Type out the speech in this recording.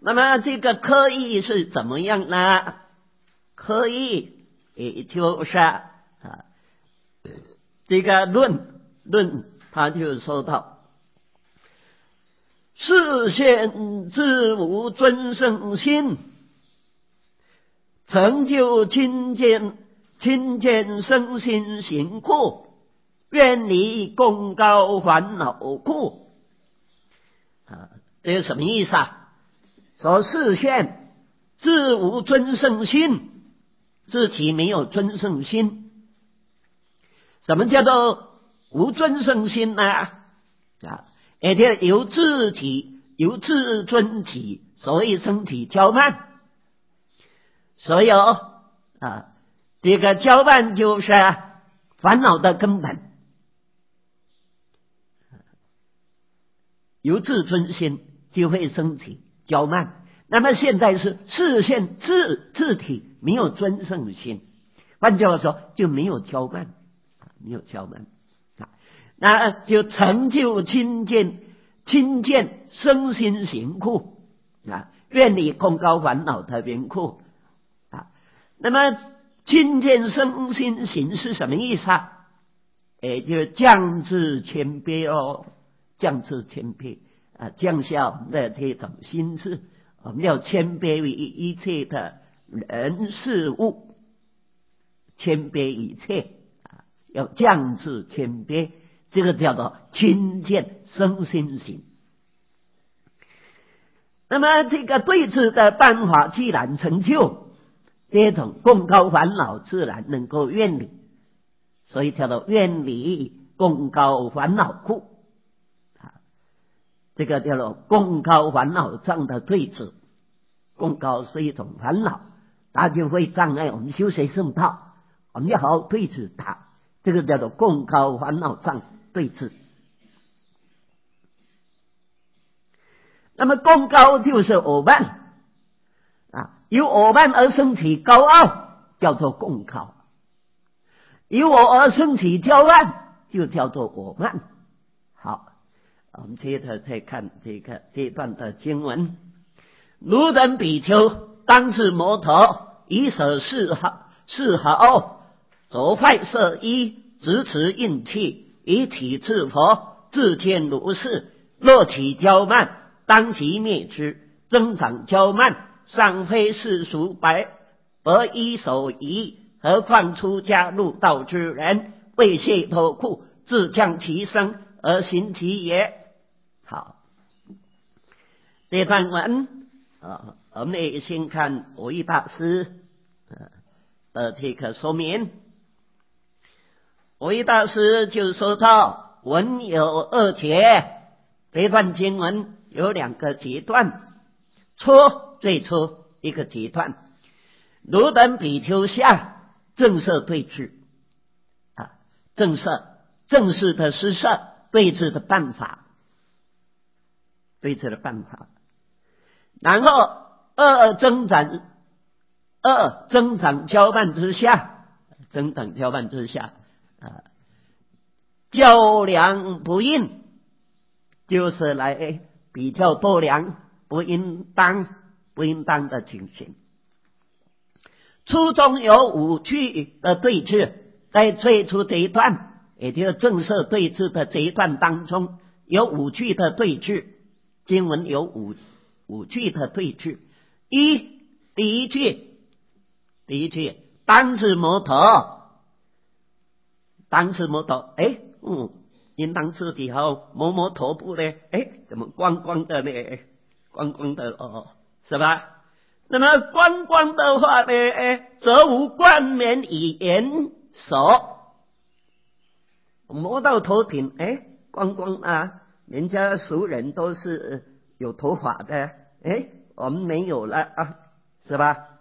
那么这个科义是怎么样呢？科义也就是这个论他就说到，视现自无尊圣心，成就亲见身心行故，远离功高烦恼故。这是什么意思啊？说视现自无尊圣心，自己没有尊圣心。什么叫做无尊圣心呢？也就由自尊体，所谓身体骄慢。所以这个骄慢就是烦恼的根本。由自尊心就会升起骄慢。那么现在是视现自体没有尊圣心，换句话说就没有骄慢，那就成就亲见身心行故远离功高烦恼的缘故那么亲见身心行是什么意思啊？就是降至谦卑降至谦卑降下我们的这种心智，我们要谦卑于一切的人事物，谦卑一切要降至谦卑，这个叫做亲见身心行。那么这个对治的办法既然成就，这种功高烦恼自然能够远离，所以叫做远离功高烦恼故这个叫做功高烦恼障的对治。功高是一种烦恼，它就会障碍我们修学圣道，我们要好好对治它，这个叫做功高烦恼障对治。那么功高就是我慢由我慢而升起高傲，叫做功高；由我而升起骄慢，就叫做我慢。好，我们接着再看这段的经文。如等比丘当自摩头，以舍侍好，着坏色衣，执持印器，以体制佛，自见如是。若起骄慢，当即灭之。增长骄慢，尚非世俗白衣手仪，何况出家入道之人，为谢脱裤，自降其身而行其也。好，这段文我们也先看蕅益大师的这个说明。蕅益大师就说到，文有二节，这段经文有两个阶段。最初一个阶段，如等比丘下正色对治正式的施设对治的办法，然后增长骄慢之下，较量不应，就是来比较度量不应当的情形。初中有五句的对峙，在最初这一段，也就是正式对峙的这一段当中，有五句的对峙。经文有五句的对峙。第一句当自摩头，应当自己摸头部呢，怎么光光的呢？是吧？那么光光的话呢，则无冠冕以严守。摸到头顶，光光人家俗人都是有头发的，我们没有了是吧？